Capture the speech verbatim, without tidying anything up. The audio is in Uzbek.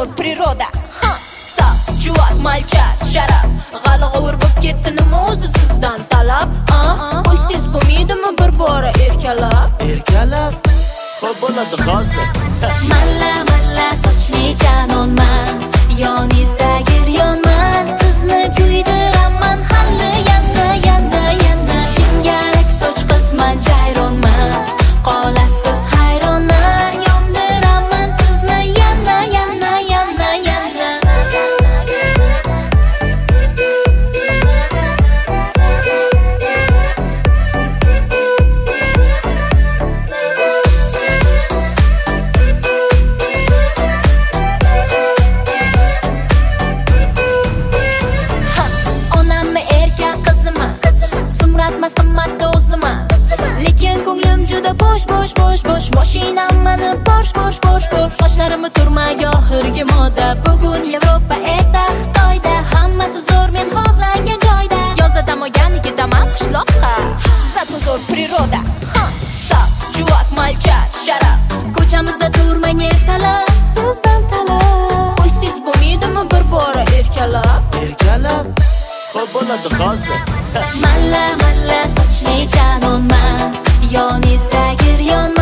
zo'r priroda. Stop, chuvak, malchat, sharap. G'alg'ovur bo'lib ketdi nima o'zi sizdan talab? Qo'ysiz bo'lmaydimi bir bora erkalab? Erkalab, xo'p bo'ladi hozir. Malla malla sochli janonman, yoningizdagi yonman, sizni kuydiraman hali yana yana yana. Jingalak soch qizman, jayronman, qolasiz hayronman, yondiraman sizni yana yana yana yana. Sumratmas qimmatda o'zima, lekin ko'nglim juda bo'sh bo'sh bo'sh bo'sh. Mashinam mani Porsche Porsche Porsche Porsche. Sochlarimni turmaga oxirgi moda. Bugun Yevropa, erta Xitoyda. Hammasi zo'r men xohlagan joyda. Yozda dam olgan ketaman qishloqqa, zato zo'r priroda. Stop, chuvak, malchat, sharap. Ko'chamizda turmang ertalab, sizdan talab. Qo'ysiz bo'lmaydimi bir bora erkalab? Erkalab, xo'p bo'ladi hozir. Malla malla sochli janonman, yoningizdagi yonman.